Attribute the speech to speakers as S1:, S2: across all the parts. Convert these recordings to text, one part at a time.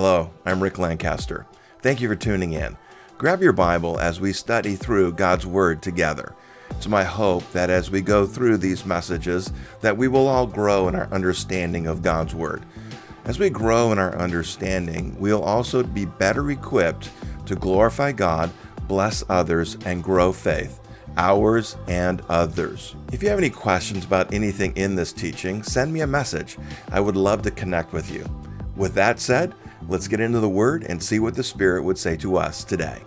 S1: Hello, I'm Rick Lancaster. Thank you for tuning in. Grab your Bible as we study through God's Word together. It's my hope that as we go through these messages, that we will all grow in our understanding of God's Word. As we grow in our understanding, we'll also be better equipped to glorify God, bless others, and grow faith, ours and others. If you have any questions about anything in this teaching, send me a message. I would love to connect with you. With that said, let's get into the Word and see what the Spirit would say to us today.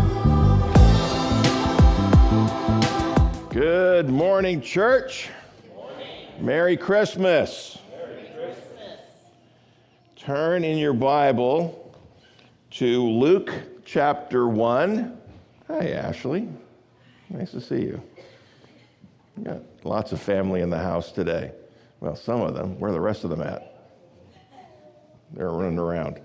S2: Good morning, church.
S3: Good morning.
S2: Merry Christmas.
S3: Merry Christmas.
S2: Turn in your Bible to Luke chapter 1. Hi, Ashley. Nice to see you. We got lots of family in the house today. Well, some of them. Where are the rest of them at? They're running around.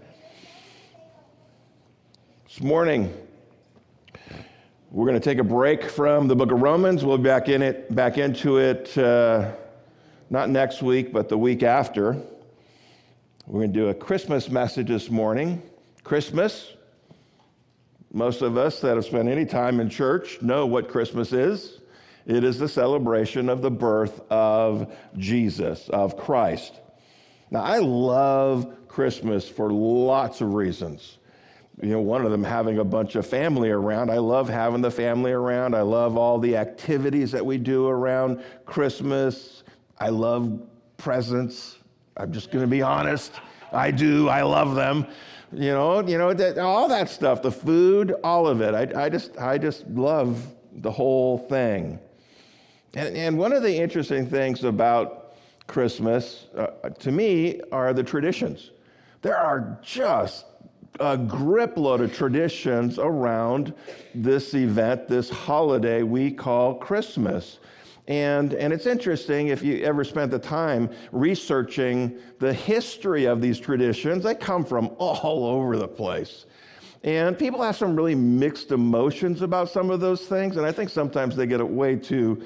S2: This morning, we're going to take a break from the book of Romans. We'll be back into it, not next week, but the week after. We're going to do a Christmas message this morning. Christmas. Most of us that have spent any time in church know what Christmas is. It is the celebration of the birth of Jesus, of Christ. Now, I love Christmas for lots of reasons. You know, one of them having a bunch of family around. I love having the family around. I love all the activities that we do around Christmas. I love presents. I'm just going to be honest. I do. I love them. You know, all that stuff, the food, all of it. I just love the whole thing. And one of the interesting things about Christmas, to me, are the traditions. There are just a grip load of traditions around this event, this holiday we call Christmas. And it's interesting if you ever spent the time researching the history of these traditions. They come from all over the place. And people have some really mixed emotions about some of those things. And I think sometimes they get it way too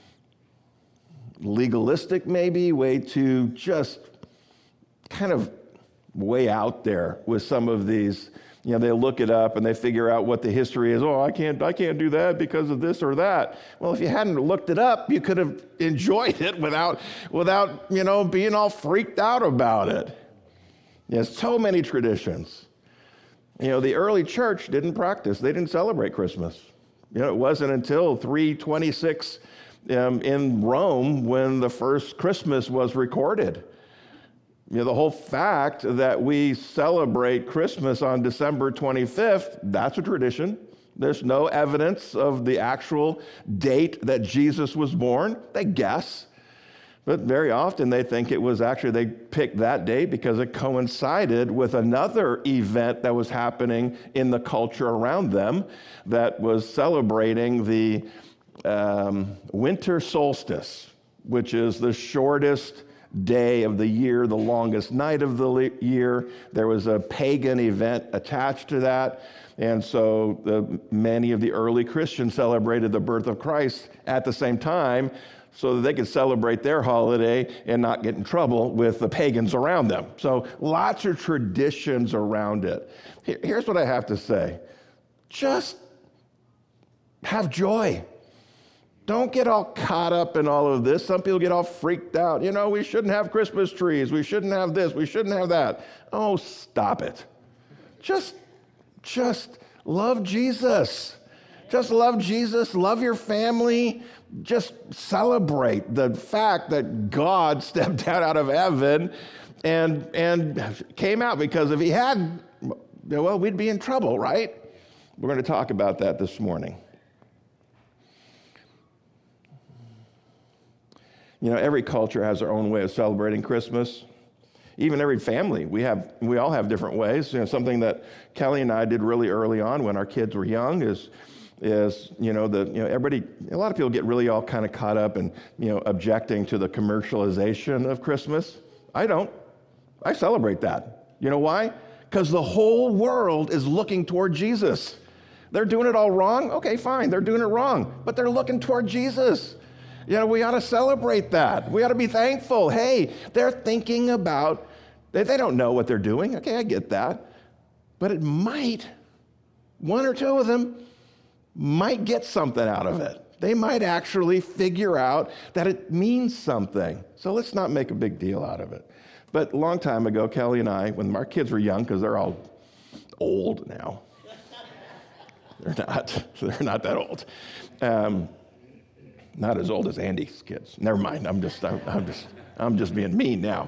S2: legalistic, maybe, way too just kind of way out there with some of these. You know, they look it up and they figure out what the history is. Oh, I can't do that because of this or that. Well, if you hadn't looked it up, you could have enjoyed it without being all freaked out about it. There's so many traditions. You know, the early church didn't practice. They didn't celebrate Christmas. You know, it wasn't until 326 in Rome when the first Christmas was recorded. You know, the whole fact that we celebrate Christmas on December 25th, that's a tradition. There's no evidence of the actual date that Jesus was born. They guess. But very often they think it was actually, they picked that date because it coincided with another event that was happening in the culture around them that was celebrating the winter solstice, which is the shortest day of the year, the longest night of the year. There was a pagan event attached to that. And so many of the early Christians celebrated the birth of Christ at the same time so that they could celebrate their holiday and not get in trouble with the pagans around them. So lots of traditions around it. Here's what I have to say. Just have joy. Don't get all caught up in all of this. Some people get all freaked out. You know, we shouldn't have Christmas trees. We shouldn't have this. We shouldn't have that. Oh, stop it. Just love Jesus. Just love Jesus. Love your family. Just celebrate the fact that God stepped out of heaven and came out, because if he hadn't, well, we'd be in trouble, right? We're going to talk about that this morning. You know, every culture has their own way of celebrating Christmas. Even every family, we all have different ways. You know, something that Kelly and I did really early on when our kids were young is everybody. A lot of people get really all kind of caught up and objecting to the commercialization of Christmas. I don't. I celebrate that. You know why? Because the whole world is looking toward Jesus. They're doing it all wrong. Okay, fine. They're doing it wrong, but they're looking toward Jesus. You know, we ought to celebrate that. We ought to be thankful. Hey, they're thinking about They don't know what they're doing. Okay, I get that. But it might, one or two of them might get something out of it. They might actually figure out that it means something. So let's not make a big deal out of it. But a long time ago, Kelly and I, when our kids were young, because they're all old now. They're not that old. Not as old as Andy's kids. Never mind. I'm just being mean now.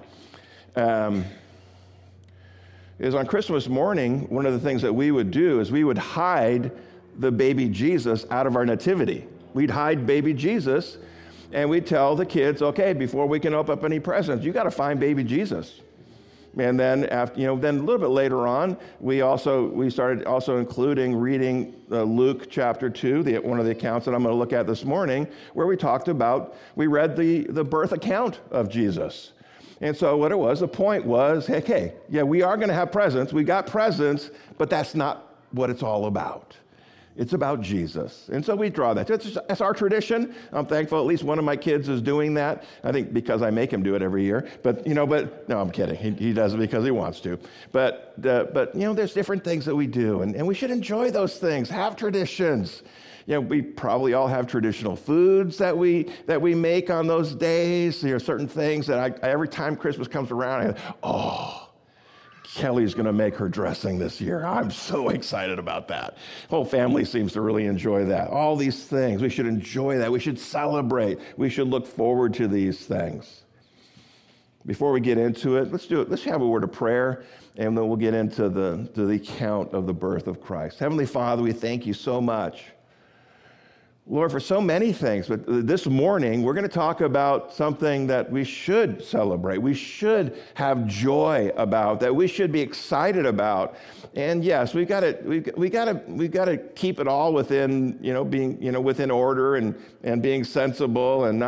S2: Is on Christmas morning, one of the things that we would do is we would hide the baby Jesus out of our nativity. We'd hide baby Jesus, and we'd tell the kids, okay, before we can open up any presents, you got to find baby Jesus. And then after, then a little bit later on, we started also including reading Luke chapter 2, one of the accounts that I'm going to look at this morning, where we read the birth account of Jesus. And so what it was, the point was, okay, yeah, we are going to have presents. We got presents, but that's not what it's all about. It's about Jesus. And so we draw that. That's our tradition. I'm thankful at least one of my kids is doing that. I think because I make him do it every year. But no, I'm kidding. He does it because he wants to. But there's different things that we do. And we should enjoy those things, have traditions. We probably all have traditional foods that we make on those days. There are certain things that every time Christmas comes around, Kelly's going to make her dressing this year. I'm so excited about that. Whole family seems to really enjoy that. All these things, we should enjoy that. We should celebrate. We should look forward to these things. Before we get into it, let's do it. Let's have a word of prayer, and then we'll get into the account of the birth of Christ. Heavenly Father, we thank you so much, Lord, for so many things, but this morning we're going to talk about something that we should celebrate, we should have joy about, that we should be excited about. And yes, we got to keep it all within, being, within order and being sensible and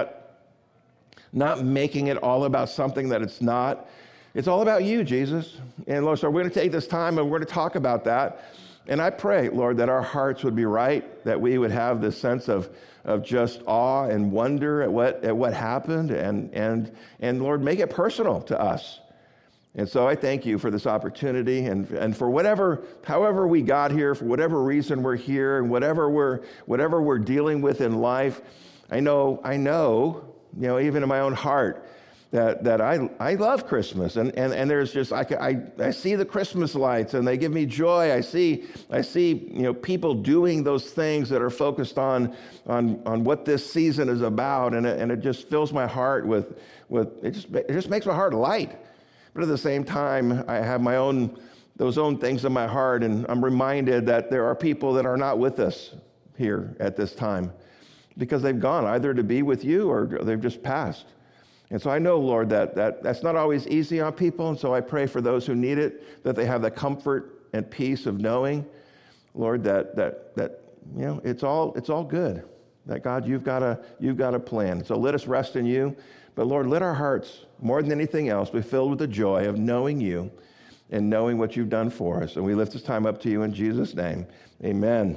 S2: not making it all about something that it's not. It's all about you, Jesus. And Lord, so we're going to take this time and we're going to talk about that. And I pray, Lord, that our hearts would be right, that we would have this sense of just awe and wonder at what happened, and Lord, make it personal to us. And so I thank you for this opportunity, and for however we got here, for whatever reason we're here, and whatever we're dealing with in life. I know, even in my own heart, that I love Christmas, and there's just I see the Christmas lights and they give me joy. I see people doing those things that are focused on what this season is about, and it just fills my heart with it just makes my heart light. But at the same time, I have those own things in my heart, and I'm reminded that there are people that are not with us here at this time because they've gone either to be with you or they've just passed. And so I know, Lord, that's not always easy on people, and so I pray for those who need it, that they have the comfort and peace of knowing, Lord, that it's all good. That God, you've got a plan. So let us rest in you, but Lord, let our hearts, more than anything else, be filled with the joy of knowing you and knowing what you've done for us. And we lift this time up to you in Jesus' name. Amen.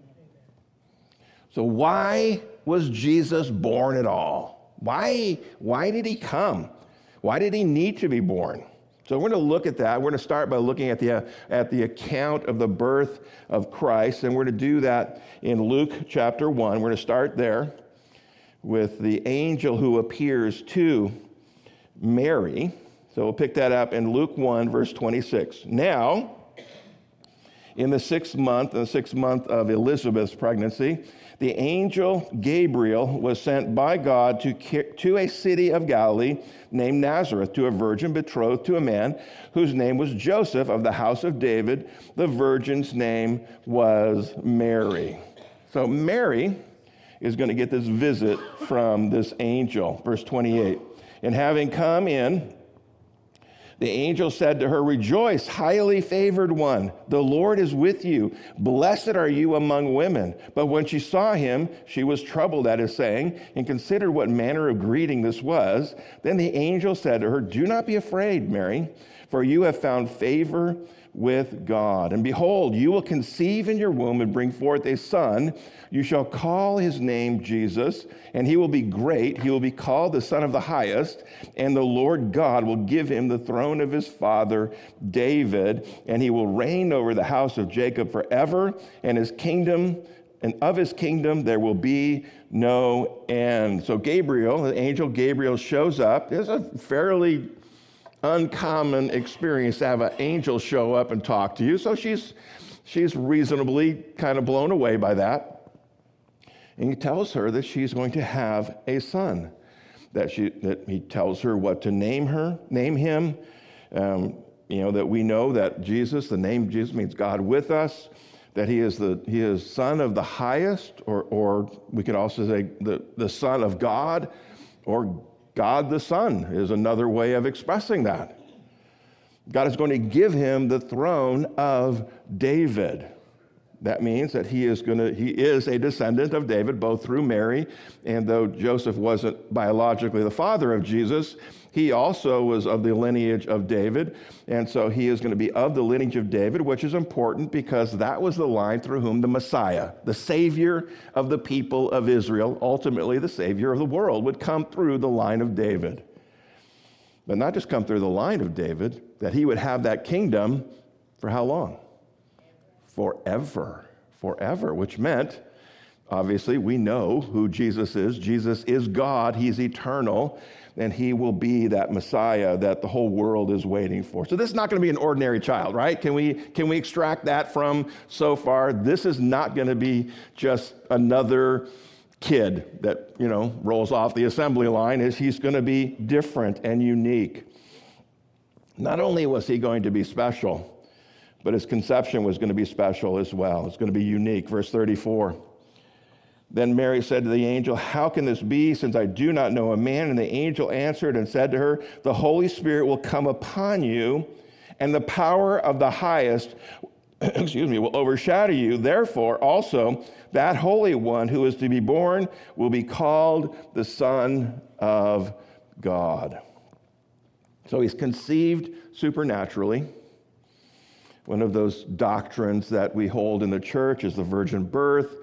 S2: So why was Jesus born at all? Why did he come? Why did he need to be born? So we're going to look at that. We're going to start by looking at the account of the birth of Christ, and we're going to do that in Luke chapter 1. We're going to start there with the angel who appears to Mary. So we'll pick that up in Luke 1, verse 26. Now, in the sixth month of Elizabeth's pregnancy, the angel Gabriel was sent by God to a city of Galilee named Nazareth, to a virgin betrothed to a man whose name was Joseph of the house of David. The virgin's name was Mary. So Mary is going to get this visit from this angel. Verse 28. And having come in, the angel said to her, "Rejoice, highly favored one. The Lord is with you. Blessed are you among women." But when she saw him, she was troubled at his saying, and considered what manner of greeting this was. Then the angel said to her, "Do not be afraid, Mary, for you have found favor with God. And behold, you will conceive in your womb and bring forth a son. You shall call his name Jesus, and he will be great. He will be called the Son of the Highest, and the Lord God will give him the throne of his father David, and he will reign over the house of Jacob forever, and his kingdom, and of his kingdom there will be no end. So Gabriel, the angel Gabriel, shows up. It's a fairly uncommon experience to have an angel show up and talk to you. So she's reasonably kind of blown away by that. And he tells her that she's going to have a son. That he tells her what to name him. That we know that Jesus, the name Jesus means God with us. That he is Son of the Highest, or we could also say the Son of God, or God the Son is another way of expressing that. God is going to give him the throne of David. That means that he is a descendant of David, both through Mary, and though Joseph wasn't biologically the father of Jesus, he also was of the lineage of David, and so he is going to be of the lineage of David, which is important because that was the line through whom the Messiah, the Savior of the people of Israel, ultimately the Savior of the world, would come through the line of David. But not just come through the line of David, that he would have that kingdom for how long? Forever, which meant, obviously, we know who Jesus is. Jesus is God. He's eternal, and he will be that Messiah that the whole world is waiting for. So this is not going to be an ordinary child, right? Can we extract that from so far? This is not going to be just another kid that, rolls off the assembly line. He's going to be different and unique. Not only was he going to be special, but his conception was going to be special as well. It's going to be unique. Verse 34. Then Mary said to the angel, "How can this be, since I do not know a man?" And the angel answered and said to her, "The Holy Spirit will come upon you, and the power of the Highest will overshadow you. Therefore, also, that Holy One who is to be born will be called the Son of God." So he's conceived supernaturally. One of those doctrines that we hold in the church is the virgin birth,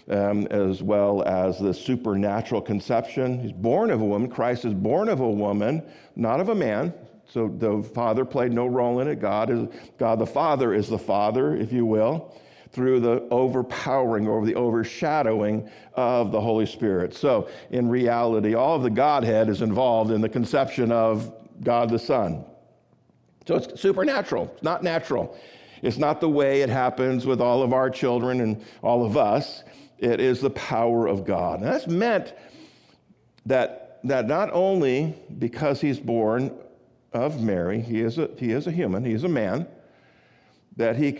S2: as well as the supernatural conception. He's born of a woman. Christ is born of a woman, not of a man. So the Father played no role in it. God the Father is the Father, if you will, through the overpowering or the overshadowing of the Holy Spirit. So in reality, all of the Godhead is involved in the conception of God the Son. So it's supernatural. It's not natural. It's not the way it happens with all of our children and all of us. It is the power of God. And that's meant that not only because he's born of Mary, he is a human, he is a man, that he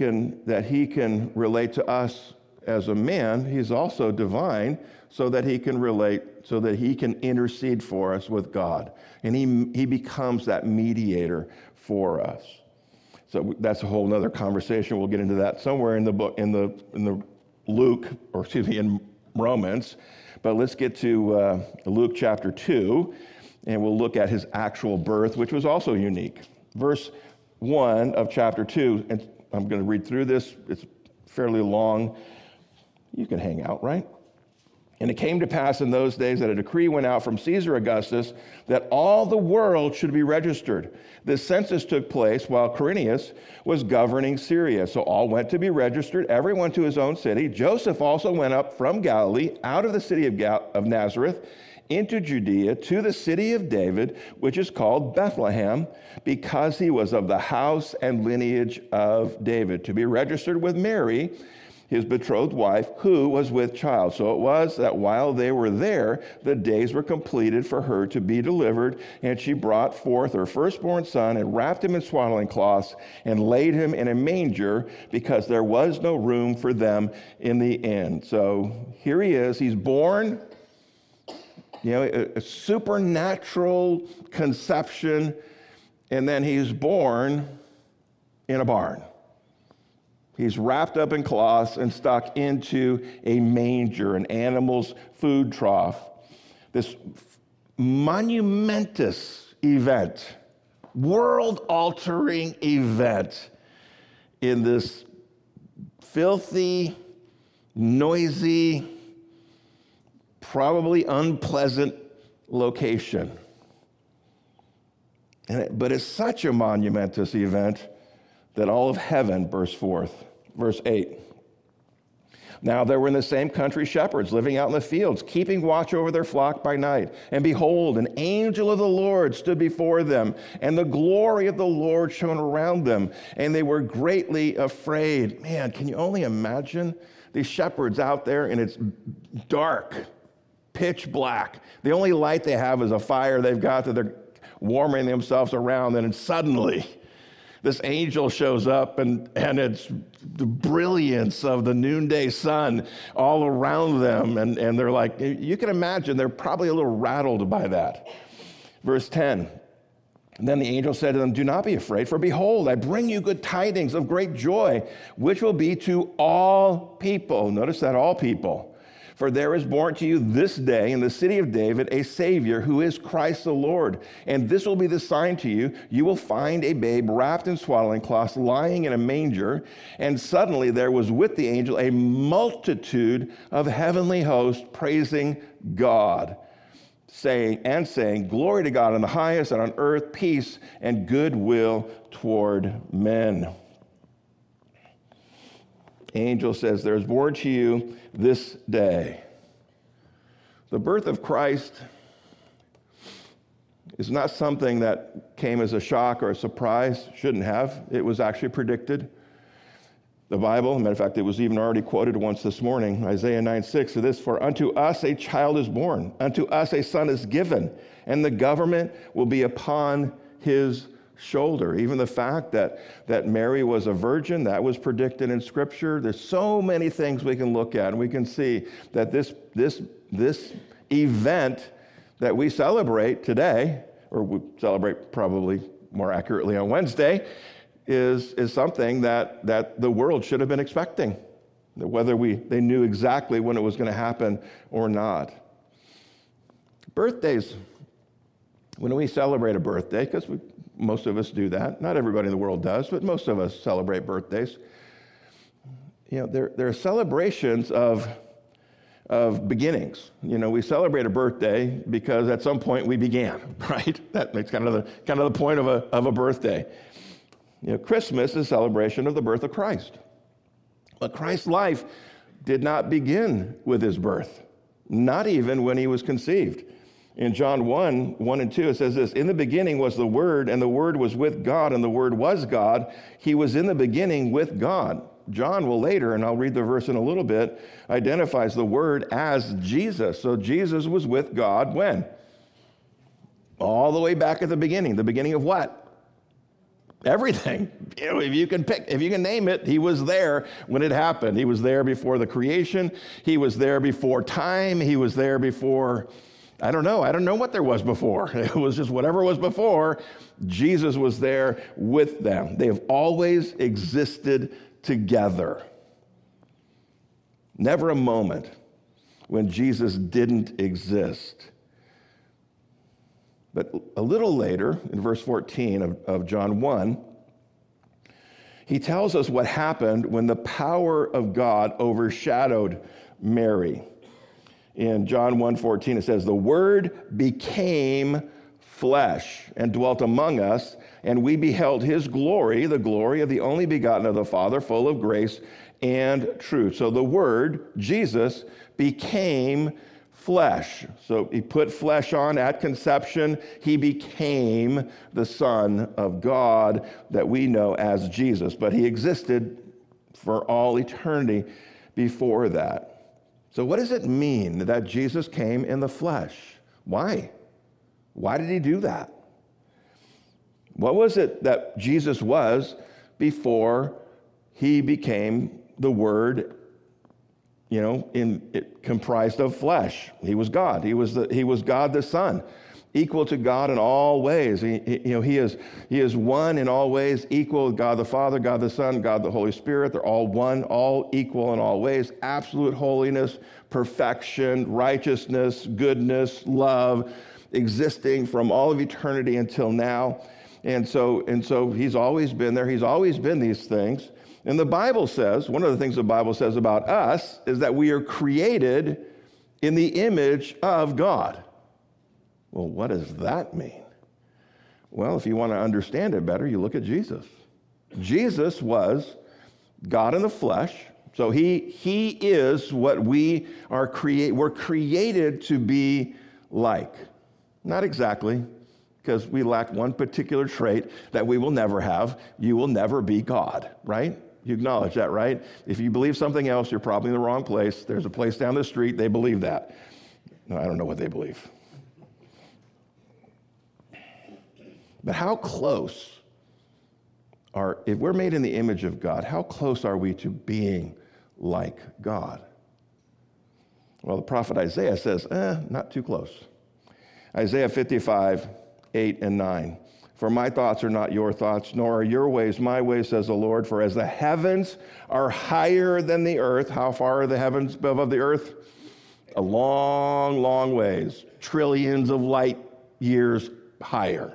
S2: can relate to us as a man. He's also divine, so that he can relate, so that he can intercede for us with God, and he becomes that mediator for us. So that's a whole other conversation. We'll get into that somewhere in the book, in the Luke, or excuse me, in Romans. But let's get to Luke chapter 2, and we'll look at his actual birth, which was also unique. Verse 1 of chapter 2, and I'm going to read through this. It's fairly long. You can hang out, right? "And it came to pass in those days that a decree went out from Caesar Augustus that all the world should be registered. This census took place while Quirinius was governing Syria. So all went to be registered, everyone to his own city. Joseph also went up from Galilee, out of the city of Nazareth, into Judea, to the city of David, which is called Bethlehem, because he was of the house and lineage of David, to be registered with Mary, his betrothed wife, who was with child. So it was that while they were there, the days were completed for her to be delivered, and she brought forth her firstborn son and wrapped him in swaddling cloths and laid him in a manger, because there was no room for them in the inn." So here he is. He's born, a supernatural conception, and then he's born in a barn. He's wrapped up in cloths and stuck into a manger, an animal's food trough. This monumentous event, world-altering event. in this filthy, noisy, probably unpleasant location. But it's such a monumentous event that all of heaven bursts forth. Verse 8. Now there were in the same country shepherds living out in the fields, keeping watch over their flock by night. And behold, an angel of the Lord stood before them, and the glory of the Lord shone around them, and they were greatly afraid. Man, can you only imagine these shepherds out there, and it's dark, pitch black. The only light they have is a fire they've got that they're warming themselves around, and suddenly this angel shows up, and it's the brilliance of the noonday sun all around them. And they're like, you can imagine, they're probably a little rattled by that. Verse 10, and then the angel said to them, do not be afraid, for behold, I bring you good tidings of great joy, which will be to all people. Notice that, all people. For there is born to you this day in the city of David a Savior who is Christ the Lord. And this will be the sign to you. You will find a babe wrapped in swaddling cloths lying in a manger. And suddenly there was with the angel a multitude of heavenly hosts praising God, saying, glory to God in the highest, and on earth peace and goodwill toward men. Angel says, there is born to you this day. The birth of Christ is not something that came as a shock or a surprise. Shouldn't have. It was actually predicted. The Bible, as a matter of fact, it was even already quoted once this morning, Isaiah 9:6, so this, for unto us a child is born, unto us a son is given, and the government will be upon his shoulder. Even the fact that Mary was a virgin, that was predicted in Scripture. There's so many things we can look at, and we can see that this event that we celebrate today, or we celebrate probably more accurately on Wednesday, is something that the world should have been expecting, whether they knew exactly when it was going to happen or not. Birthdays, when we celebrate a birthday, because most of us do that. Not everybody in the world does, but most of us celebrate birthdays. There are celebrations of beginnings. We celebrate a birthday because at some point we began, right? That's kind of the point of a birthday. Christmas is a celebration of the birth of Christ. But Christ's life did not begin with his birth, not even when he was conceived. In John 1 and 2, it says this, in the beginning was the Word, and the Word was with God, and the Word was God. He was in the beginning with God. John will later, and I'll read the verse in a little bit, identifies the Word as Jesus. So Jesus was with God when? All the way back at the beginning. The beginning of what? Everything. If you can name it, he was there when it happened. He was there before the creation. He was there before time. He was there before... I don't know what there was before. It was just whatever was before. Jesus was there with them. They have always existed together. Never a moment when Jesus didn't exist. But a little later, in verse 14 of John 1, he tells us what happened when the power of God overshadowed Mary. In John 1:14, it says, the Word became flesh and dwelt among us, and we beheld his glory, the glory of the only begotten of the Father, full of grace and truth. So the Word, Jesus, became flesh. So he put flesh on at conception. He became the Son of God that we know as Jesus. But he existed for all eternity before that. So what does it mean that Jesus came in the flesh? Why? Why did he do that? What was it that Jesus was before he became the Word, comprised of flesh? He was God. He was God the Son, equal to God in all ways. He is one in all ways, equal with God the Father, God the Son, God the Holy Spirit. They're all one, all equal in all ways. Absolute holiness, perfection, righteousness, goodness, love, existing from all of eternity until now. And so he's always been there. He's always been these things. And the Bible says, one of the things the Bible says about us is that we are created in the image of God. Well, what does that mean? Well, if you want to understand it better, you look at Jesus. Jesus was God in the flesh. So he is what we're created to be like. Not exactly, because we lack one particular trait that we will never have. You will never be God, right? You acknowledge that, right? If you believe something else, you're probably in the wrong place. There's a place down the street, they believe that. No, I don't know what they believe. But how close if we're made in the image of God, how close are we to being like God? Well, the prophet Isaiah says, not too close. Isaiah 55, 8 and 9. For my thoughts are not your thoughts, nor are your ways my ways, says the Lord. For as the heavens are higher than the earth, how far are the heavens above the earth? A long, long ways, trillions of light years higher.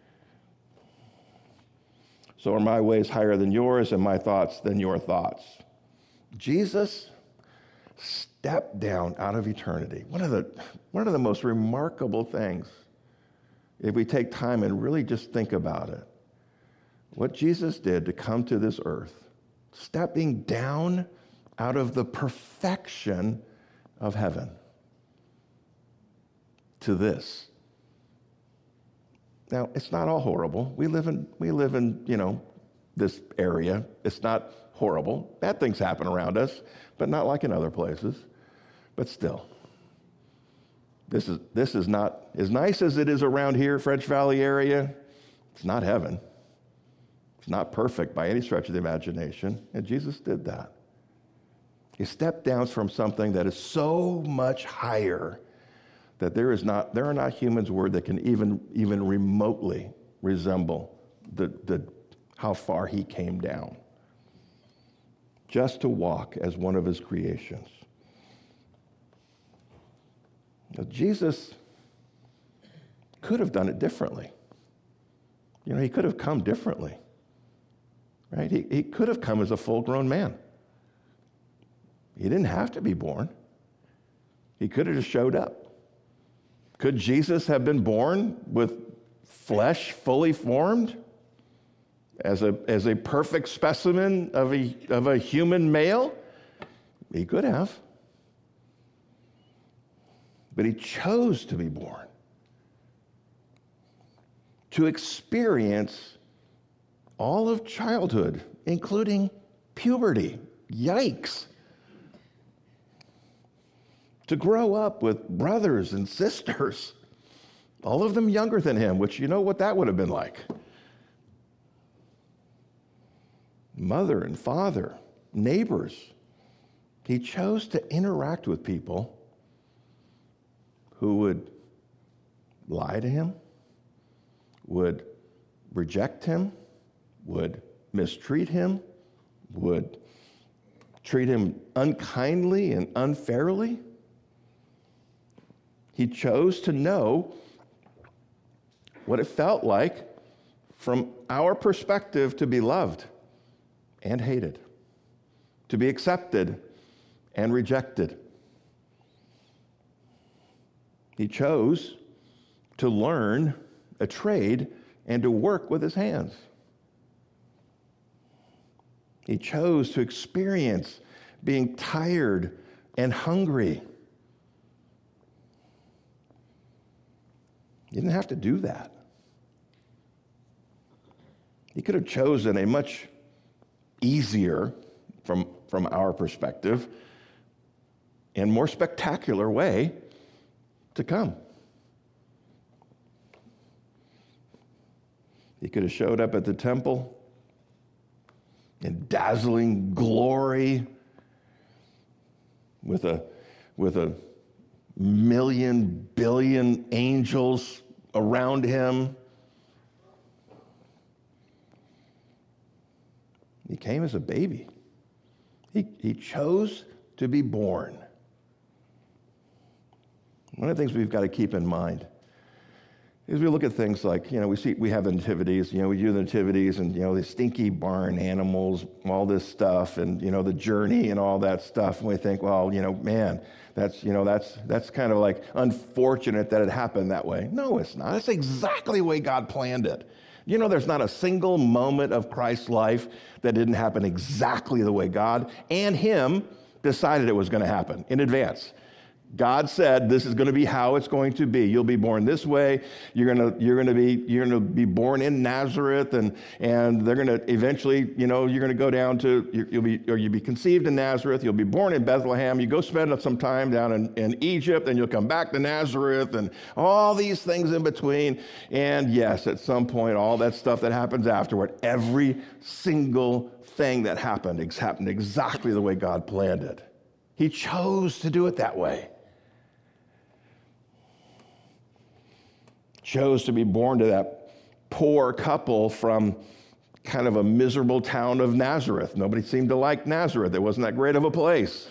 S2: So are my ways higher than yours, and my thoughts than your thoughts. Jesus stepped down out of eternity. One of the most remarkable things, if we take time and really just think about it, what Jesus did to come to this earth, stepping down out of the perfection of heaven to this. Now, it's not all horrible. We live in, this area. It's not horrible. Bad things happen around us, but not like in other places. But still, this is not, as nice as it is around here, French Valley area, it's not heaven. It's not perfect by any stretch of the imagination, and Jesus did that. He stepped down from something that is so much higher that there are not humans' word that can even remotely resemble how far he came down, just to walk as one of his creations. Now, Jesus could have done it differently. He could have come differently, right? He could have come as a full-grown man. He didn't have to be born. He could have just showed up. Could Jesus have been born with flesh fully formed as a perfect specimen of a human male? He could have. But he chose to be born, to experience all of childhood, including puberty. Yikes. To grow up with brothers and sisters, all of them younger than him, which you know what that would have been like. Mother and father, neighbors. He chose to interact with people who would lie to him, would reject him, would mistreat him, would treat him unkindly and unfairly. He chose to know what it felt like from our perspective to be loved and hated, to be accepted and rejected. He chose to learn a trade and to work with his hands. He chose to experience being tired and hungry. He didn't have to do that. He could have chosen a much easier, from our perspective, and more spectacular way to come. He could have showed up at the temple in dazzling glory with a million, billion angels around him. He came as a baby. He chose to be born. One of the things we've got to keep in mind As we look at things like, we have the nativities, we do the nativities and, the stinky barn animals, all this stuff, and, the journey and all that stuff. And we think, well, man, that's kind of like unfortunate that it happened that way. No, it's not. That's exactly the way God planned it. There's not a single moment of Christ's life that didn't happen exactly the way God and him decided it was going to happen in advance. God said, this is going to be how it's going to be. You'll be born this way. You're going to be born in Nazareth, and they're going to eventually, you're going to go down to, you'll be conceived in Nazareth. You'll be born in Bethlehem. You go spend some time down in Egypt, and you'll come back to Nazareth, and all these things in between. And yes, at some point, all that stuff that happens afterward, every single thing that happened exactly the way God planned it. He chose to do it that way. Chose to be born to that poor couple from kind of a miserable town of Nazareth. Nobody seemed to like Nazareth. It wasn't that great of a place.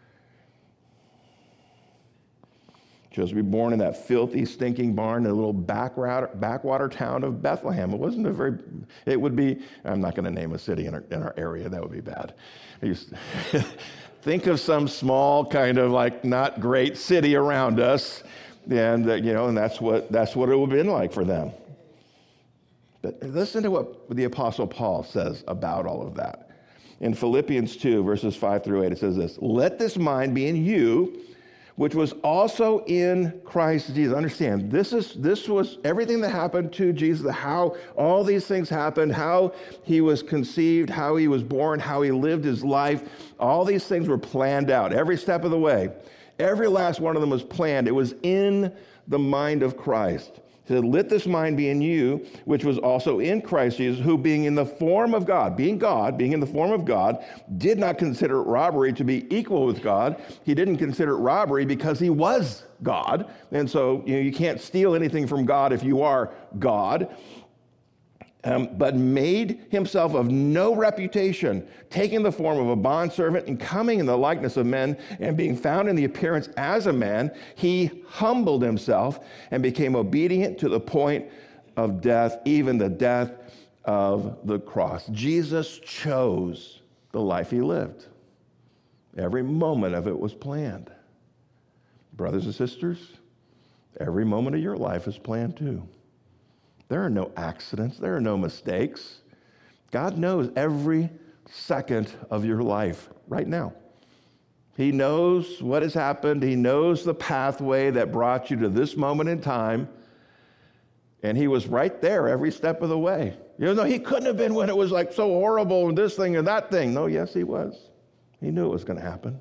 S2: Chose to be born in that filthy, stinking barn in a little backwater town of Bethlehem. It would be, I'm not going to name a city in our area. That would be bad. Think of some small kind of like not great city around us. And that's what it would have been like for them. But listen to what the Apostle Paul says about all of that. In Philippians 2, verses 5 through 8, it says this: "Let this mind be in you, which was also in Christ Jesus." Understand, this was everything that happened to Jesus, how all these things happened, how he was conceived, how he was born, how he lived his life. All these things were planned out every step of the way. Every last one of them was planned. It was in the mind of Christ. He said, "Let this mind be in you, which was also in Christ Jesus, who being in the form of God, being in the form of God, did not consider it robbery to be equal with God." He didn't consider it robbery because he was God. And so you can't steal anything from God if you are God. But made himself of no reputation, taking the form of a bondservant and coming in the likeness of men, and being found in the appearance as a man, he humbled himself and became obedient to the point of death, even the death of the cross. Jesus chose the life he lived. Every moment of it was planned. Brothers and sisters, every moment of your life is planned too. There are no accidents. There are no mistakes. God knows every second of your life right now. He knows what has happened. He knows the pathway that brought you to this moment in time. And he was right there every step of the way. He couldn't have been when it was like so horrible and this thing and that thing. No, yes, he was. He knew it was going to happen.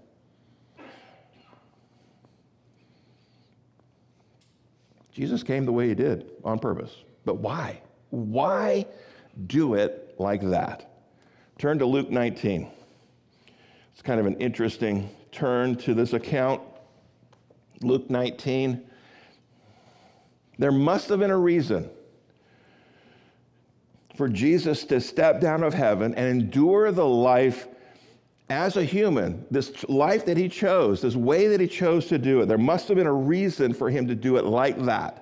S2: Jesus came the way he did on purpose. But why? Why do it like that? Turn to Luke 19. It's kind of an interesting turn to this account. Luke 19. There must have been a reason for Jesus to step down of heaven and endure the life as a human, this life that he chose, this way that he chose to do it. There must have been a reason for him to do it like that.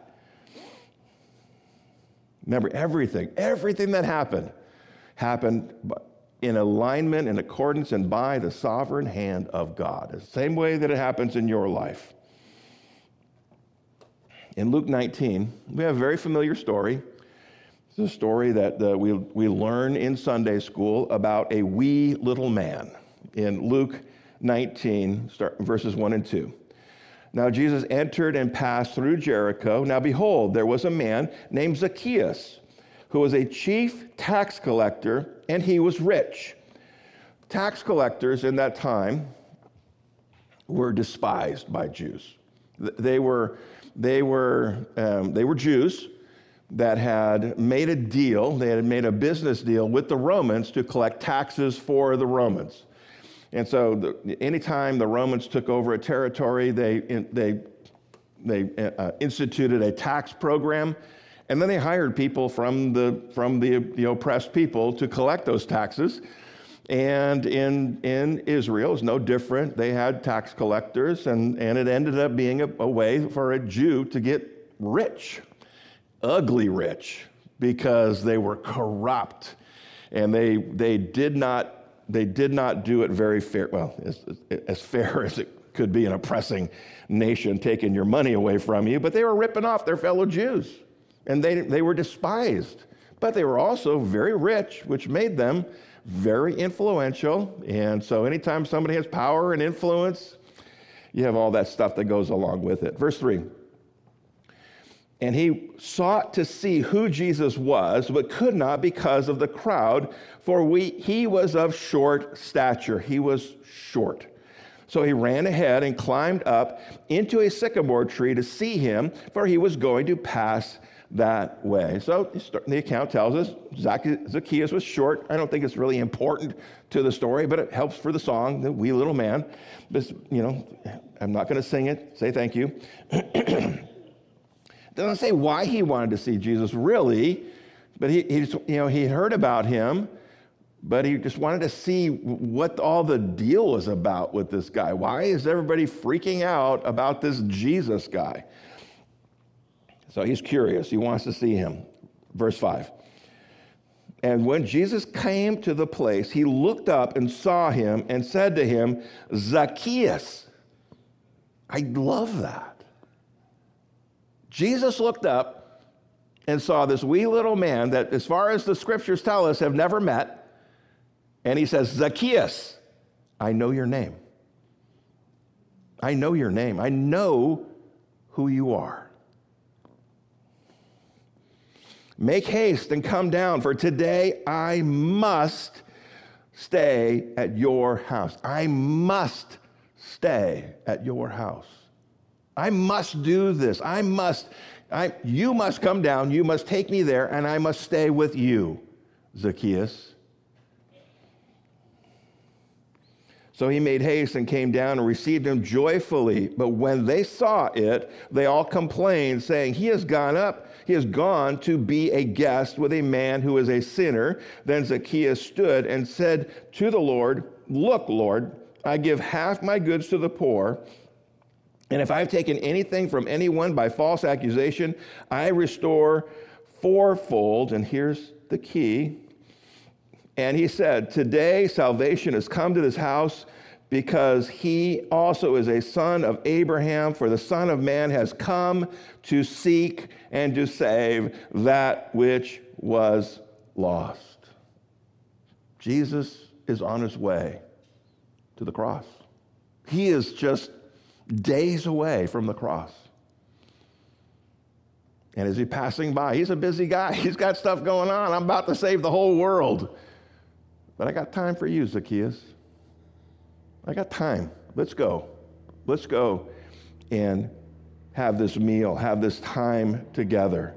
S2: Remember, everything that happened in alignment, in accordance, and by the sovereign hand of God. It's the same way that it happens in your life. In Luke 19, we have a very familiar story. It's a story that we learn in Sunday school about a wee little man. In Luke 19, verses 1 and 2. "Now Jesus entered and passed through Jericho. Now behold, there was a man named Zacchaeus, who was a chief tax collector, and he was rich." Tax collectors in that time were despised by Jews. They were Jews that had made a deal. They had made a business deal with the Romans to collect taxes for the Romans. And so anytime the Romans took over a territory, they instituted a tax program, and then they hired people from the oppressed people to collect those taxes. And in Israel, it's no different. They had tax collectors, and it ended up being a way for a Jew to get rich. ugly rich because they were corrupt and they did not do it very fair. Well, as fair as it could be, an oppressing nation taking your money away from you, but they were ripping off their fellow Jews, and they were despised. But they were also very rich, which made them very influential. And so anytime somebody has power and influence, you have all that stuff that goes along with it. Verse 3. And he sought to see who Jesus was, but could not because of the crowd, for he was of short stature. He was short. So he ran ahead and climbed up into a sycamore tree to see him, for he was going to pass that way. So the account tells us Zacchaeus was short. I don't think it's really important to the story, but it helps for the song, the wee little man. But, I'm not going to sing it. Say thank you. It doesn't say why he wanted to see Jesus, really, but he heard about him, but he just wanted to see what all the deal was about with this guy. Why is everybody freaking out about this Jesus guy? So he's curious. He wants to see him. Verse 5. And when Jesus came to the place, he looked up and saw him and said to him, Zacchaeus. I love that. Jesus looked up and saw this wee little man that, as far as the scriptures tell us, have never met. And he says, Zacchaeus, I know your name. I know your name. I know who you are. Make haste and come down, for today I must stay at your house. I must stay at your house. I must do this. You must come down. You must take me there, and I must stay with you, Zacchaeus. So he made haste and came down and received him joyfully. But when they saw it, they all complained, saying, He has gone to be a guest with a man who is a sinner. Then Zacchaeus stood and said to the Lord, Look, Lord, I give half my goods to the poor, and if I've taken anything from anyone by false accusation, I restore fourfold. And here's the key. And he said, Today salvation has come to this house, because he also is a son of Abraham, for the Son of Man has come to seek and to save that which was lost. Jesus is on his way to the cross. He is just days away from the cross. And as he's passing by, he's a busy guy. He's got stuff going on. I'm about to save the whole world. But I got time for you, Zacchaeus. I got time. Let's go. Let's go and have this meal, have this time together.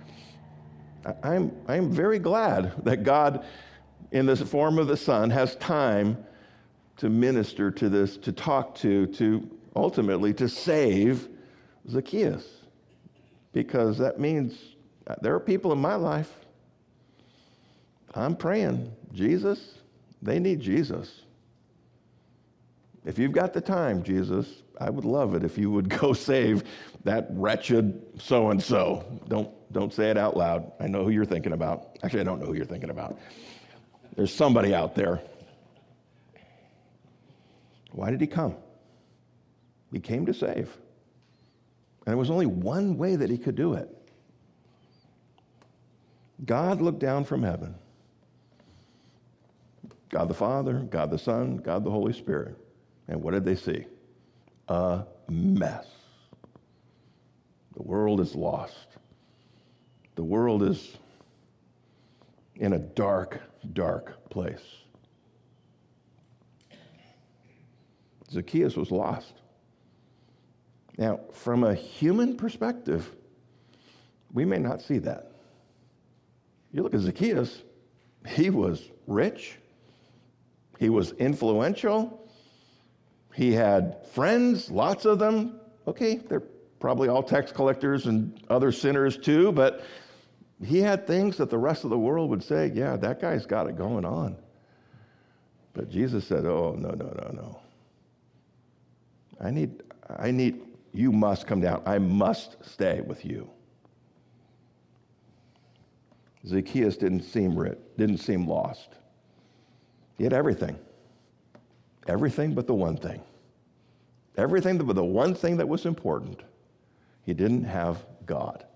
S2: I'm very glad that God, in the form of the Son, has time to minister to this, to talk to ultimately to save Zacchaeus. Because that means there are people in my life, I'm praying, Jesus, they need Jesus. If you've got the time, Jesus, I would love it if you would go save that wretched so-and-so. Don't say it out loud. I know who you're thinking about. Actually, I don't know who you're thinking about. There's somebody out there. Why did he come? He came to save. And there was only one way that he could do it. God looked down from heaven. God the Father, God the Son, God the Holy Spirit. And what did they see? A mess. The world is lost. The world is in a dark, dark place. Zacchaeus was lost. Now, from a human perspective, we may not see that. You look at Zacchaeus, he was rich, he was influential, he had friends, lots of them. Okay, they're probably all tax collectors and other sinners too, but he had things that the rest of the world would say, yeah, that guy's got it going on. But Jesus said, oh, no. You must come down. I must stay with you. Zacchaeus didn't seem lost. He had everything. Everything but the one thing. Everything but the one thing that was important. He didn't have God.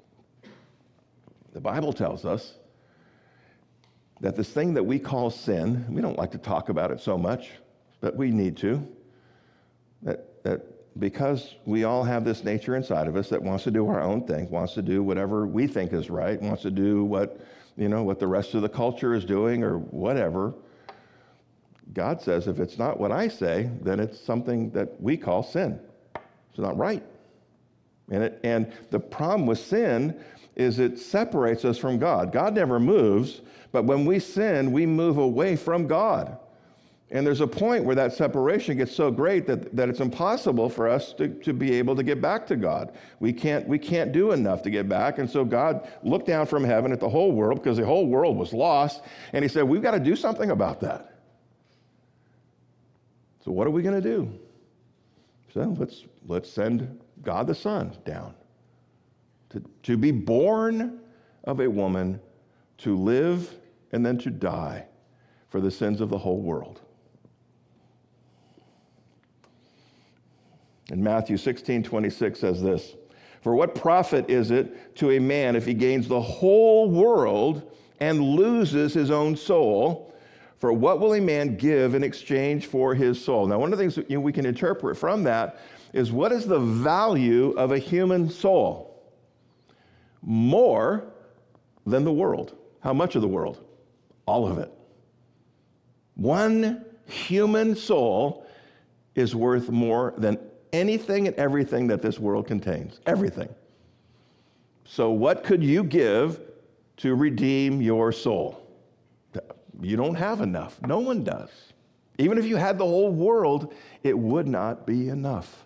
S2: The Bible tells us that this thing that we call sin, we don't like to talk about it so much, but we need to, that because we all have this nature inside of us that wants to do our own thing, wants to do whatever we think is right, wants to do what the rest of the culture is doing or whatever. God says if it's not what I say, then it's something that we call sin. It's not right. And the problem with sin is it separates us from God. God never moves, but when we sin, we move away from God. And there's a point where that separation gets so great that it's impossible for us to be able to get back to God. We can't do enough to get back. And so God looked down from heaven at the whole world because the whole world was lost. And he said, we've got to do something about that. So what are we going to do? So let's send God the Son down to be born of a woman, to live and then to die for the sins of the whole world. And Matthew 16:26 says this, "For what profit is it to a man if he gains the whole world and loses his own soul? For what will a man give in exchange for his soul?" Now, one of the things that we can interpret from that is, what is the value of a human soul? More than the world. How much of the world? All of it. One human soul is worth more than anything and everything that this world contains. Everything. So what could you give to redeem your soul? You don't have enough. No one does. Even if you had the whole world, it would not be enough.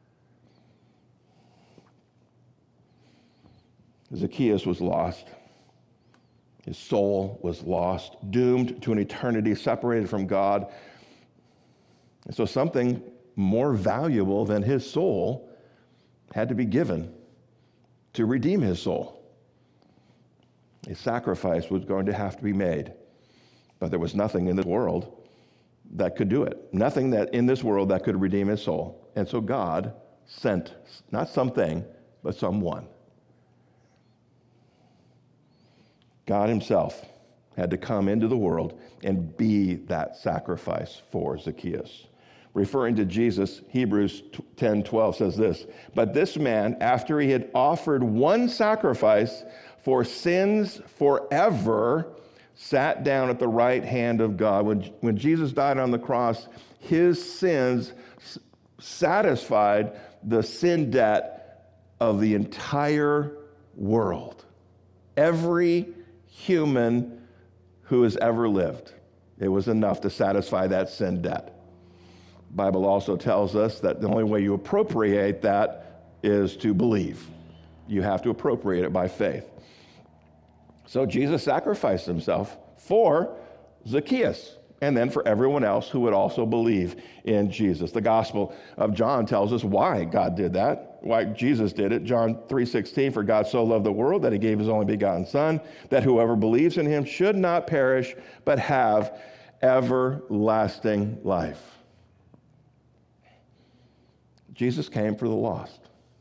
S2: Zacchaeus was lost. His soul was lost, doomed to an eternity separated from God. And so something more valuable than his soul had to be given to redeem his soul. A sacrifice was going to have to be made. But there was nothing in this world that could do it. Nothing that in this world that could redeem his soul. And so God sent, not something, but someone. God himself had to come into the world and be that sacrifice for Zacchaeus. Referring to Jesus, Hebrews 10:12 says this, "But this man, after he had offered one sacrifice for sins forever, sat down at the right hand of God." When Jesus died on the cross, his sins satisfied the sin debt of the entire world. Every human who has ever lived. It was enough to satisfy that sin debt. The Bible also tells us that the only way you appropriate that is to believe. You have to appropriate it by faith. So Jesus sacrificed himself for Zacchaeus and then for everyone else who would also believe in Jesus. The Gospel of John tells us why God did that, why Jesus did it. John 3:16, "For God so loved the world that he gave his only begotten Son, that whoever believes in him should not perish, but have everlasting life." Jesus came for the lost.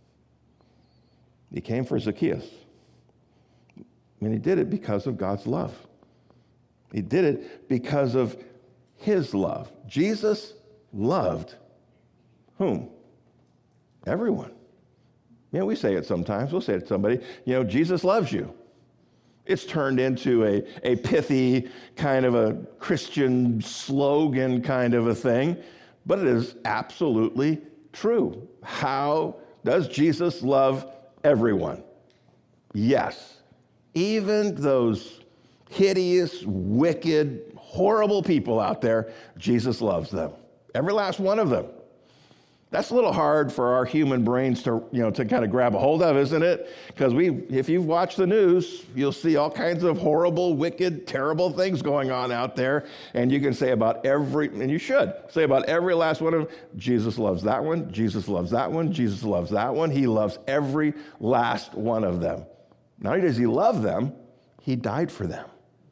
S2: He came for Zacchaeus. And he did it because of God's love. He did it because of his love. Jesus loved whom? Everyone. We say it sometimes. We'll say it to somebody, Jesus loves you. It's turned into a pithy kind of a Christian slogan kind of a thing, but it is absolutely true. How does Jesus love everyone? Yes. Even those hideous, wicked, horrible people out there, Jesus loves them. Every last one of them. That's a little hard for our human brains to kind of grab a hold of, isn't it? Because if you've watched the news, you'll see all kinds of horrible, wicked, terrible things going on out there. And you can say and you should say about every last one of them, Jesus loves that one, Jesus loves that one, Jesus loves that one. He loves every last one of them. Not only does he love them, he died for them.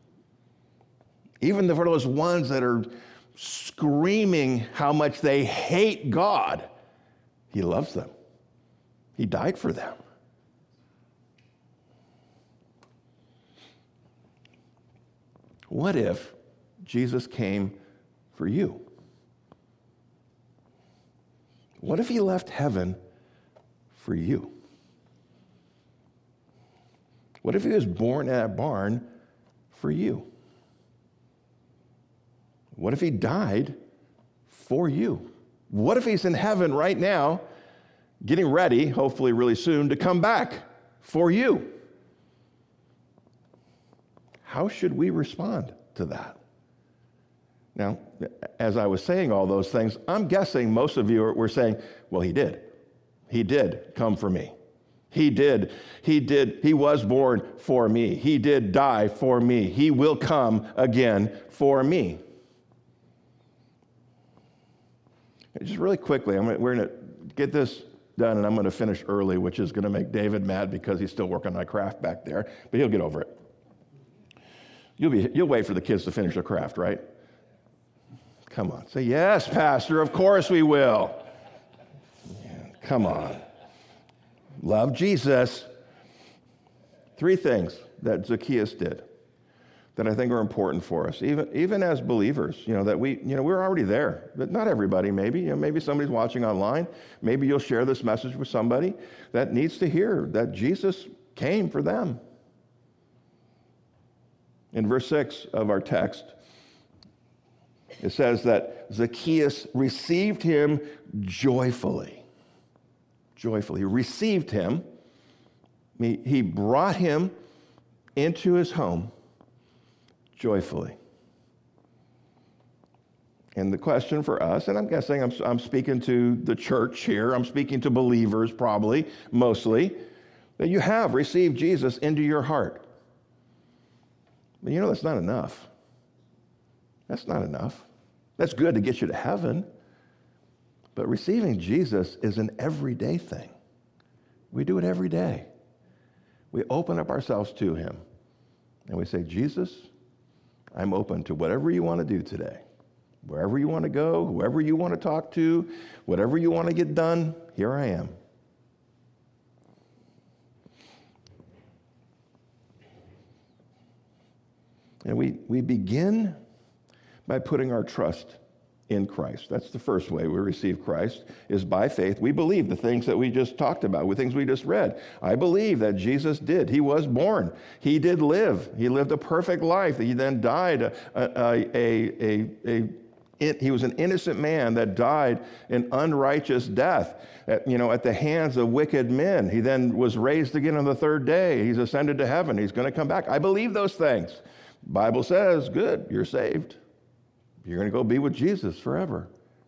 S2: Even for those ones that are screaming how much they hate God, he loves them. He died for them. What if Jesus came for you? What if he left heaven for you? What if he was born in a barn for you? What if he died for you? What if he's in heaven right now, getting ready, hopefully really soon, to come back for you? How should we respond to that? Now, as I was saying all those things, I'm guessing most of you were saying, well, he did. He did come for me. He did. He was born for me. He did die for me. He will come again for me. Just really quickly, we're going to get this done, and I'm going to finish early, which is going to make David mad because he's still working on my craft back there, but he'll get over it. You'll wait for the kids to finish their craft, right? Come on. Say, yes, Pastor, of course we will. Yeah, come on. Love Jesus. 3 things that Zacchaeus did that I think are important for us, even as believers, that we're already there, but not everybody maybe. Maybe somebody's watching online. Maybe you'll share this message with somebody that needs to hear that Jesus came for them. In verse 6 of our text, it says that Zacchaeus received him joyfully. Joyfully. He received him. He brought him into his home joyfully. And the question for us, and I'm guessing I'm speaking to the church here, I'm speaking to believers probably, mostly, that you have received Jesus into your heart. But that's not enough. That's not enough. That's good to get you to heaven. But receiving Jesus is an everyday thing. We do it every day. We open up ourselves to him. And we say, Jesus, I'm open to whatever you want to do today. Wherever you want to go, whoever you want to talk to, whatever you want to get done, here I am. And we begin by putting our trust in Christ. That's the first way we receive Christ, is by faith. We believe the things that we just talked about, the things we just read. I believe that Jesus did. He was born. He did live. He lived a perfect life. He then died. He was an innocent man that died an unrighteous death at the hands of wicked men. He then was raised again on the 3rd day. He's ascended to heaven. He's going to come back. I believe those things. Bible says, good, you're saved. You're going to go be with Jesus forever.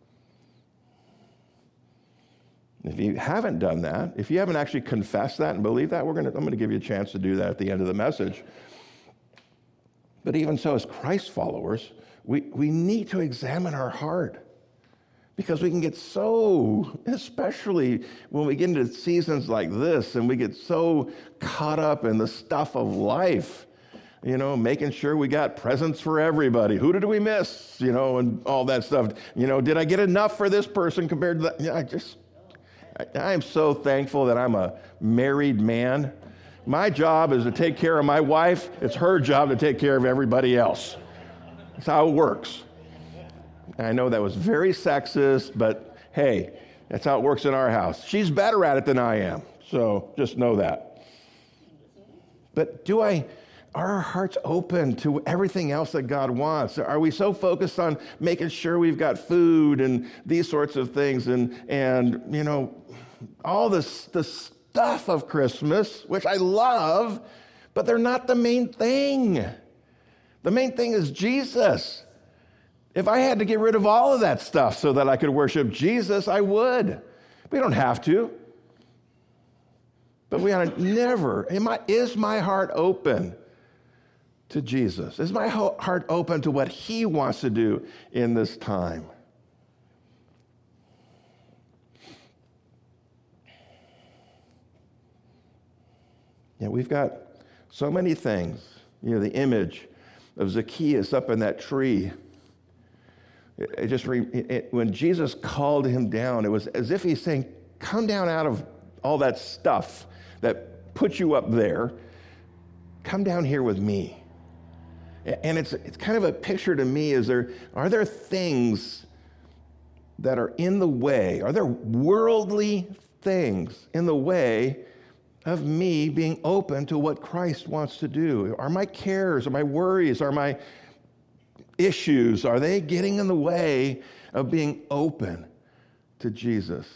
S2: If you haven't done that, if you haven't actually confessed that and believed that, I'm going to give you a chance to do that at the end of the message. But even so, as Christ followers, we need to examine our heart, because we can get so, especially when we get into seasons like this and we get so caught up in the stuff of life, making sure we got presents for everybody. Who did we miss? And all that stuff. Did I get enough for this person compared to that? I am so thankful that I'm a married man. My job is to take care of my wife. It's her job to take care of everybody else. That's how it works. And I know that was very sexist, but hey, that's how it works in our house. She's better at it than I am, so just know that. But are our hearts open to everything else that God wants? Are we so focused on making sure we've got food and these sorts of things and all the stuff of Christmas, which I love, but they're not the main thing. The main thing is Jesus. If I had to get rid of all of that stuff so that I could worship Jesus, I would. We don't have to. But we ought to never. Is my heart open to Jesus? Is my heart open to what he wants to do in this time? Yeah, we've got so many things the image of Zacchaeus up in that tree. When Jesus called him down, it was as if he's saying, come down out of all that stuff that put you up there. Come down here with me. And it's kind of a picture to me, are there things that are in the way? Are there worldly things in the way of me being open to what Christ wants to do? Are my cares, are my worries, are my issues, are they getting in the way of being open to Jesus?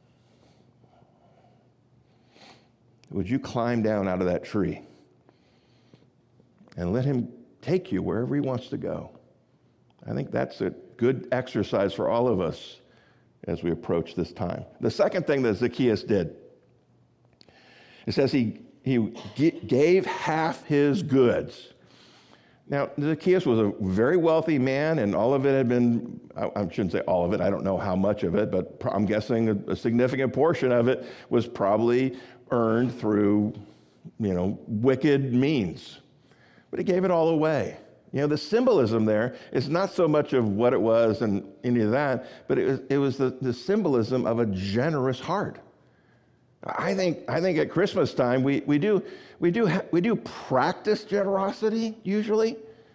S2: Would you climb down out of that tree and let him take you wherever he wants to go? I think that's a good exercise for all of us as we approach this time. The second thing that Zacchaeus did, it says he gave half his goods. Now, Zacchaeus was a very wealthy man, and all of it had been, I shouldn't say all of it, I don't know how much of it, but I'm guessing a significant portion of it was probably earned through, wicked means. But he gave it all away. The symbolism there is not so much of what it was and any of that, but it was the symbolism of a generous heart. I think at Christmas time we do practice generosity usually,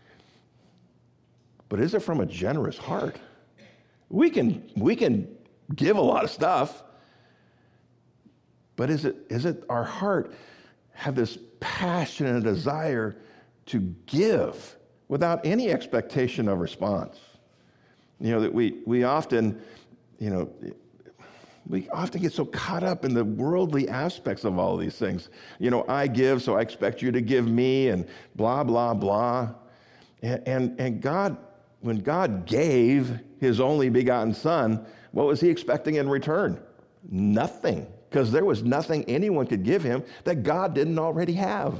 S2: but is it from a generous heart? We can give a lot of stuff, but is it our heart have this passion and desire to give without any expectation of response? That we often get so caught up in the worldly aspects of all of these things. I give, so I expect you to give me, and blah, blah, blah. And God, when God gave his only begotten son, what was he expecting in return? Nothing, because there was nothing anyone could give him that God didn't already have.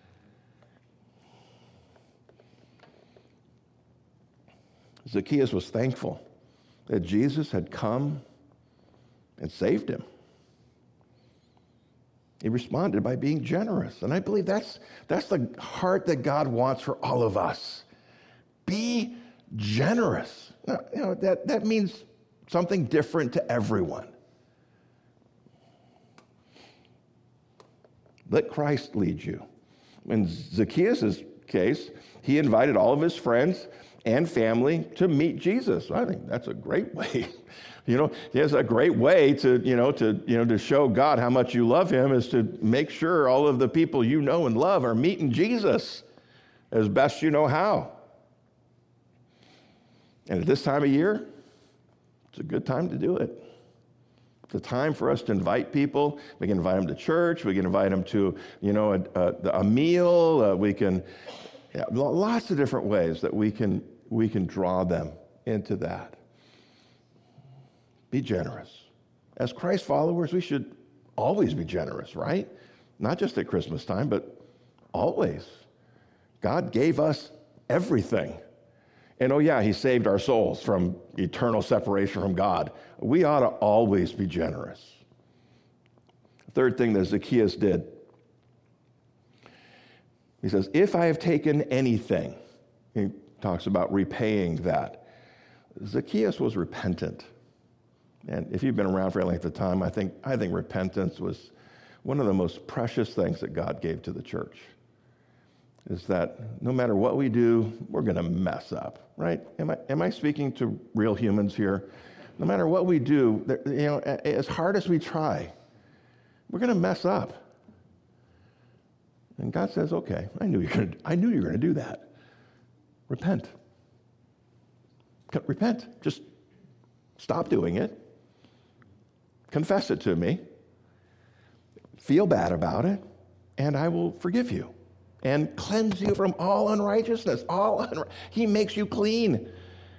S2: Zacchaeus was thankful that Jesus had come and saved him. He responded by being generous. And I believe that's the heart that God wants for all of us. Be generous. Now, that means something different to everyone. Let Christ lead you. In Zacchaeus' case, he invited all of his friends and family to meet Jesus. I think that's a great way. It's a great way to show God how much you love him, is to make sure all of the people you know and love are meeting Jesus as best you know how. And at this time of year, it's a good time to do it. It's a time for us to invite people. We can invite them to church. We can invite them to, a meal. We can, lots of different ways that we can draw them into that. Be generous. As Christ followers, we should always be generous, right? Not just at Christmas time, but always. God gave us everything. And he saved our souls from eternal separation from God. We ought to always be generous. Third thing that Zacchaeus did, he says, if I have taken anything, he talks about repaying that. Zacchaeus was repentant. And if you've been around for any length of time, I think repentance was one of the most precious things that God gave to the church. Is that no matter what we do, we're going to mess up, right? Am I speaking to real humans here? No matter what we do, as hard as we try, we're going to mess up. And God says, "Okay, I knew you were going to do that. Repent. Repent. Just stop doing it. Confess it to me. Feel bad about it, and I will forgive you and cleanse you from all unrighteousness. He makes you clean."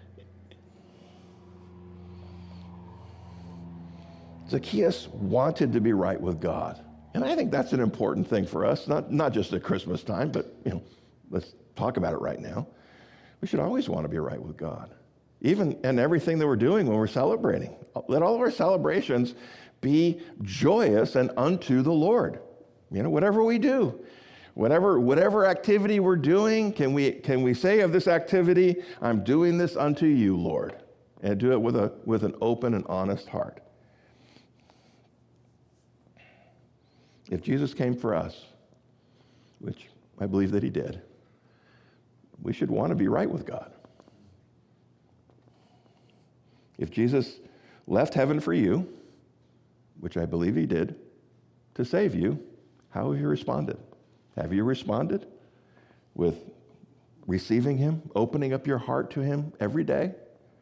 S2: Zacchaeus wanted to be right with God. And I think that's an important thing for us, not just at Christmas time, but let's talk about it right now. We should always want to be right with God. Even in everything that we're doing when we're celebrating. Let all of our celebrations be joyous and unto the Lord. Whatever we do, Whatever activity we're doing, can we say of this activity, I'm doing this unto you, Lord, and do it with an open and honest heart. If Jesus came for us, which I believe that he did, we should want to be right with God. If Jesus left heaven for you, which I believe he did, to save you, how have you responded? Have you responded with receiving him, opening up your heart to him every day?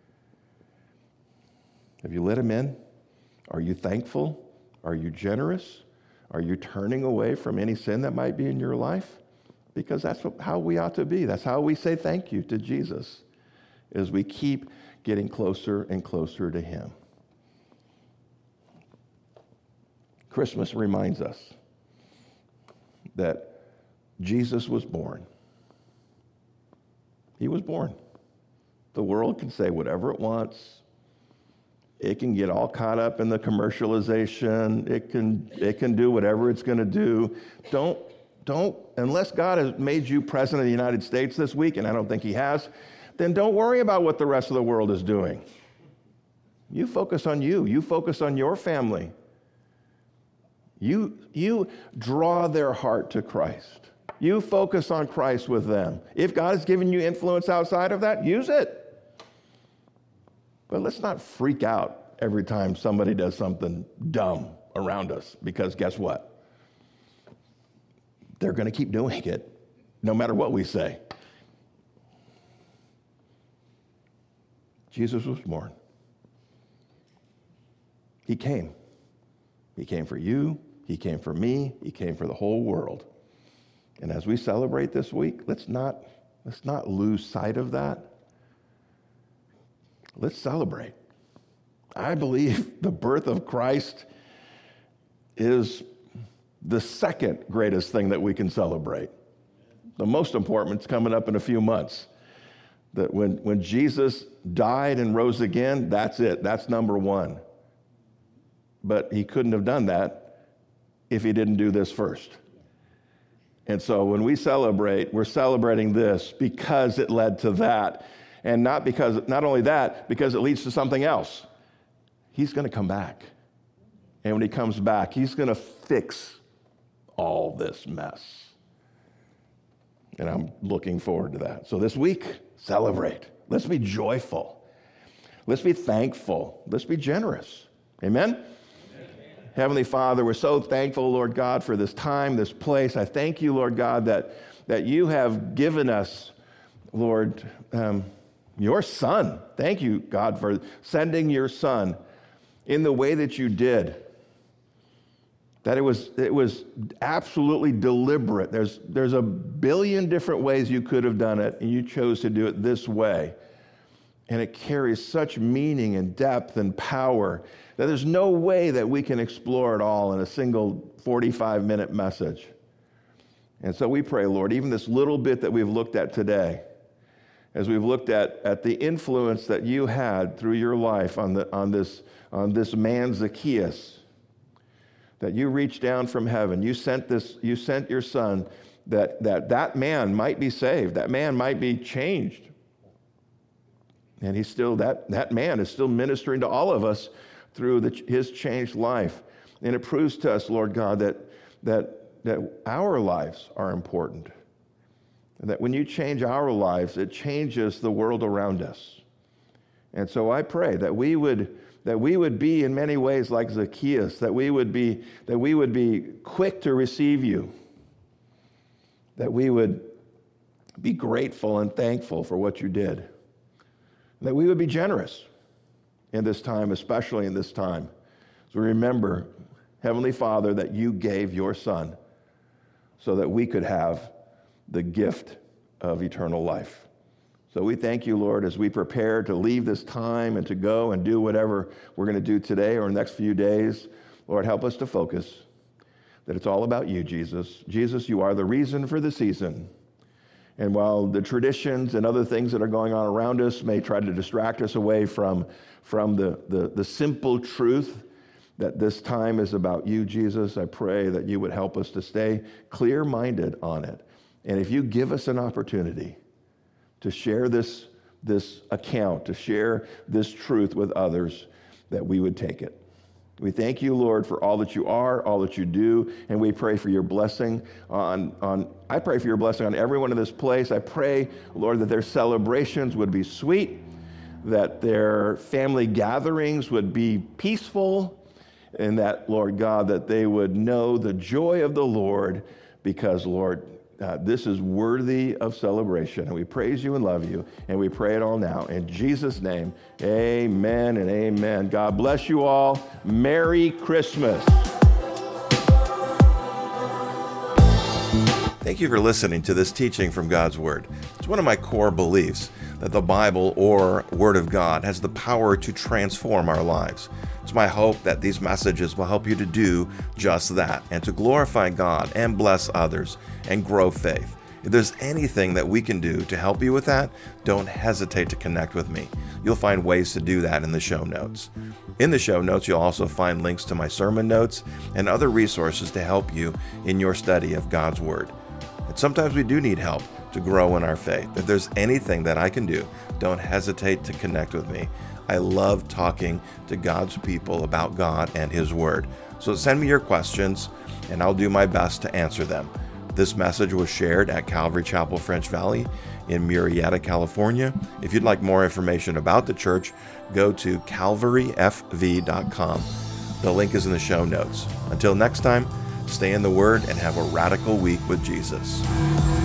S2: Have you let him in? Are you thankful? Are you generous? Are you turning away from any sin that might be in your life? Because that's how we ought to be. That's how we say thank you to Jesus, as we keep getting closer and closer to him. Christmas reminds us that Jesus was born. He was born. The world can say whatever it wants. It can get all caught up in the commercialization. It can do whatever it's going to do. Don't, unless God has made you president of the United States this week, and I don't think he has, then don't worry about what the rest of the world is doing. You focus on you. You focus on your family. You draw their heart to Christ. You focus on Christ with them. If God has given you influence outside of that, use it. But let's not freak out every time somebody does something dumb around us, because guess what? They're going to keep doing it no matter what we say. Jesus was born. He came. He came for you. He came for me. He came for the whole world. And as we celebrate this week, let's not lose sight of that. Let's celebrate. I believe the birth of Christ is the second greatest thing that we can celebrate. The most important is coming up in a few months. That when Jesus died and rose again, that's it. That's number one. But he couldn't have done that if he didn't do this first. And so when we celebrate, we're celebrating this because it led to that. And not only that, because it leads to something else. He's going to come back. And when he comes back, he's going to fix all this mess. And I'm looking forward to that. So this week, celebrate. Let's be joyful. Let's be thankful. Let's be generous. Amen? Heavenly Father, we're so thankful, Lord God, for this time, this place. I thank you, Lord God, that you have given us, Lord, your Son. Thank you, God, for sending your Son in the way that you did. That it was absolutely deliberate. There's a billion different ways you could have done it, and you chose to do it this way. And it carries such meaning and depth and power that there's no way that we can explore it all in a single 45-minute message. And so we pray, Lord, even this little bit that we've looked at today, as we've looked at the influence that you had through your life on this man Zacchaeus, that you reached down from heaven, you sent your Son, that man might be saved, that man might be changed. And he's still, that man is still ministering to all of us through his changed life. And it proves to us, Lord God, that our lives are important. And that when you change our lives, it changes the world around us. And so I pray that we would be in many ways like Zacchaeus, that we would be quick to receive you, that we would be grateful and thankful for what you did. That we would be generous in this time, especially in this time. So remember, Heavenly Father, that you gave your Son so that we could have the gift of eternal life. So we thank you, Lord, as we prepare to leave this time and to go and do whatever we're going to do today or in the next few days. Lord, help us to focus that it's all about you, Jesus. Jesus, you are the reason for the season. And while the traditions and other things that are going on around us may try to distract us away from the simple truth that this time is about you, Jesus. I pray that you would help us to stay clear-minded on it. And if you give us an opportunity to share this account, to share this truth with others, that we would take it. We thank you, Lord, for all that you are, all that you do, and we pray for your blessing I pray for your blessing on everyone in this place. I pray, Lord, that their celebrations would be sweet, that their family gatherings would be peaceful, and that, Lord God, that they would know the joy of the Lord, because, Lord, this is worthy of celebration. And we praise you and love you, and we pray it all now. In Jesus' name, amen and amen. God bless you all. Merry Christmas.
S1: Thank you for listening to this teaching from God's Word. It's one of my core beliefs that the Bible, or Word of God, has the power to transform our lives. It's my hope that these messages will help you to do just that, and to glorify God and bless others and grow faith. If there's anything that we can do to help you with that, don't hesitate to connect with me. You'll find ways to do that in the show notes. In the show notes, you'll also find links to my sermon notes and other resources to help you in your study of God's Word. And sometimes we do need help to grow in our faith. If there's anything that I can do, don't hesitate to connect with me. I love talking to God's people about God and His Word. So send me your questions, and I'll do my best to answer them. This message was shared at Calvary Chapel French Valley in Murrieta, California. If you'd like more information about the church, go to calvaryfv.com. The link is in the show notes. Until next time, stay in the Word and have a radical week with Jesus.